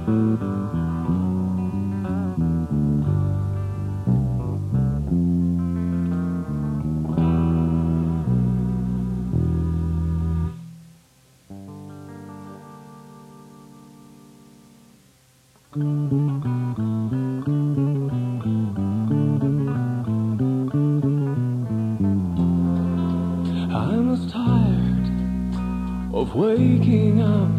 I'm as tired of waking up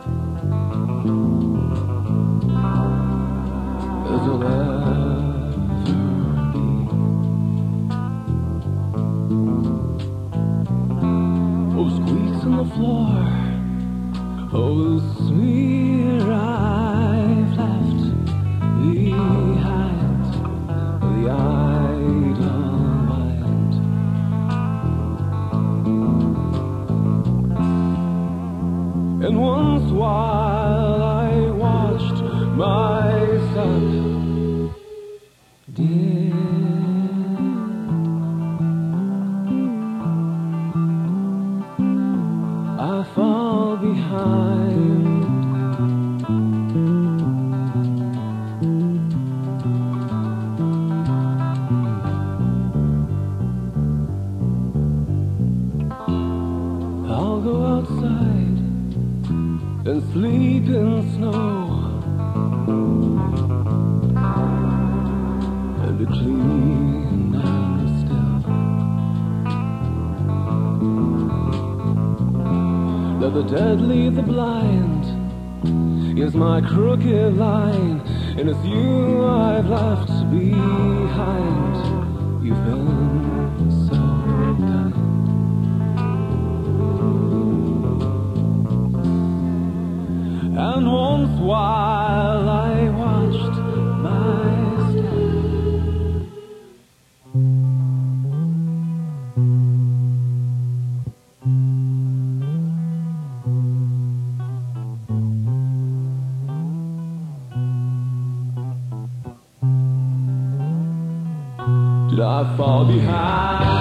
as I'll ever be. Oh, squeaks on the floor, oh, the smear I've left behind, the idle mind. And once while I watched myself dead, I fall behind. I'll go outside and sleep in snow and be clean and still. Let the dead lead the blind is my crooked line, and it's you I've left behind. You've been so kind. And once while I watched my step, did I fall behind?